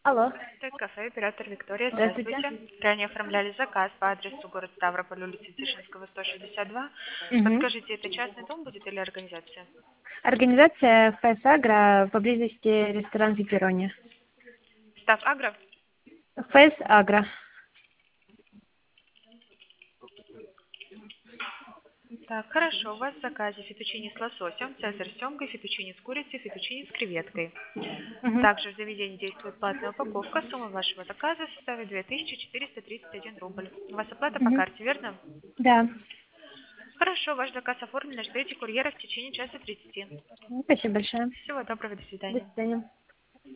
Алло, Кафе, оператор Виктория, здравствуйте. здравствуйте. Ранее оформляли заказ по адресу город Ставрополь, улица Тишинского, 162. Мгм. Подскажите, это частный дом будет или организация? Организация ФС Агро, поблизости ресторан Пепперони. Став Агро? ФС Агро. Так, хорошо. У вас в заказе фетучини с лососем, цезарь с семгой, фетучини с курицей, фетучини с креветкой. Мгм. Также в заведении действует платная упаковка. Сумма вашего заказа составит 2431 рубль. У вас оплата по Мгм. карте, верно? Да. Хорошо, ваш заказ оформлен, ждете курьера в течение часа 30. Спасибо большое. Всего доброго, до До свидания. свидания.